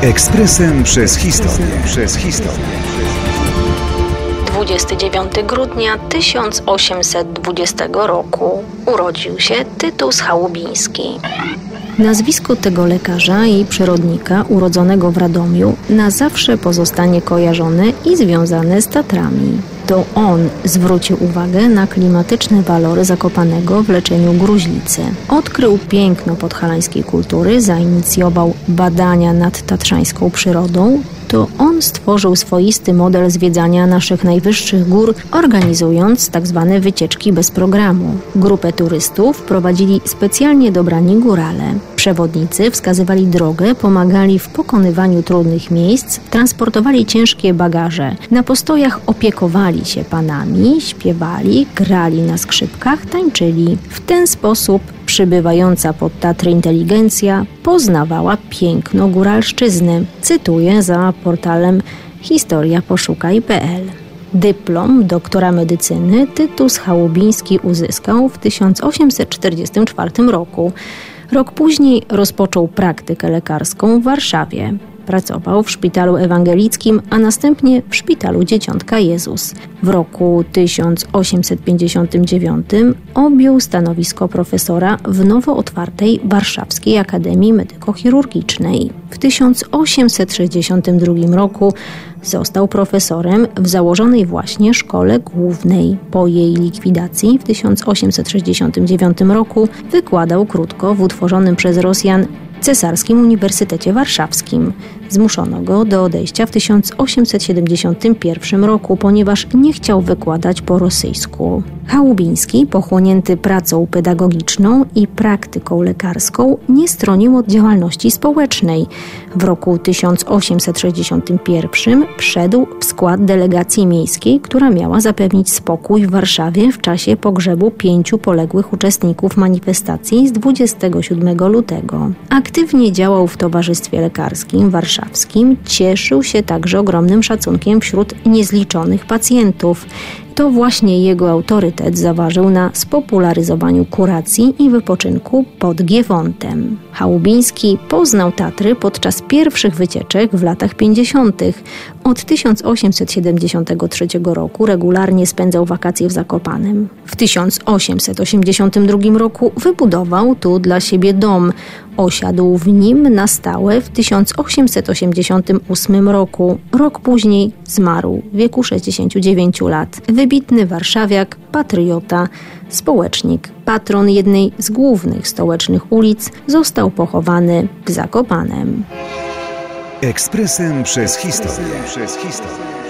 Ekspresem przez historię. 29 grudnia 1820 roku urodził się Tytus Chałubiński. Nazwisko tego lekarza i przyrodnika urodzonego w Radomiu na zawsze pozostanie kojarzone i związane z Tatrami. To on zwrócił uwagę na klimatyczne walory Zakopanego w leczeniu gruźlicy. Odkrył piękno podhalańskiej kultury, zainicjował badania nad tatrzańską przyrodą. To on stworzył swoisty model zwiedzania naszych najwyższych gór, organizując tzw. wycieczki bez programu. Grupę turystów prowadzili specjalnie dobrani górale. Przewodnicy wskazywali drogę, pomagali w pokonywaniu trudnych miejsc, transportowali ciężkie bagaże. Na postojach opiekowali się panami, śpiewali, grali na skrzypkach, tańczyli. W ten sposób przybywająca pod Tatry inteligencja poznawała piękno góralszczyzny. Cytuję za portalem historiaposzukaj.pl. Dyplom doktora medycyny Tytus Chałubiński uzyskał w 1844 roku. Rok później rozpoczął praktykę lekarską w Warszawie. Pracował w szpitalu ewangelickim, a następnie w szpitalu Dzieciątka Jezus. W roku 1859 objął stanowisko profesora w nowo otwartej Warszawskiej Akademii Medyko-Chirurgicznej. W 1862 roku został profesorem w założonej właśnie Szkole Głównej. Po jej likwidacji w 1869 roku wykładał krótko w utworzonym przez Rosjan Cesarskim Uniwersytecie Warszawskim. Zmuszono go do odejścia w 1871 roku, ponieważ nie chciał wykładać po rosyjsku. Chałubiński, pochłonięty pracą pedagogiczną i praktyką lekarską, nie stronił od działalności społecznej. W roku 1861 wszedł w skład delegacji miejskiej, która miała zapewnić spokój w Warszawie w czasie pogrzebu 5 poległych uczestników manifestacji z 27 lutego. Aktywnie działał w Towarzystwie Lekarskim Warszawskim, cieszył się także ogromnym szacunkiem wśród niezliczonych pacjentów. To właśnie jego autorytet zaważył na spopularyzowaniu kuracji i wypoczynku pod Giewontem. Chałubiński poznał Tatry podczas pierwszych wycieczek w latach 50. Od 1873 roku regularnie spędzał wakacje w Zakopanem. W 1882 roku wybudował tu dla siebie dom. Osiadł w nim na stałe w 1888 roku. Rok później zmarł w wieku 69 lat. Wybitny warszawiak, patriota, społecznik, patron jednej z głównych stołecznych ulic, został pochowany w Zakopanem. Ekspresem przez historię.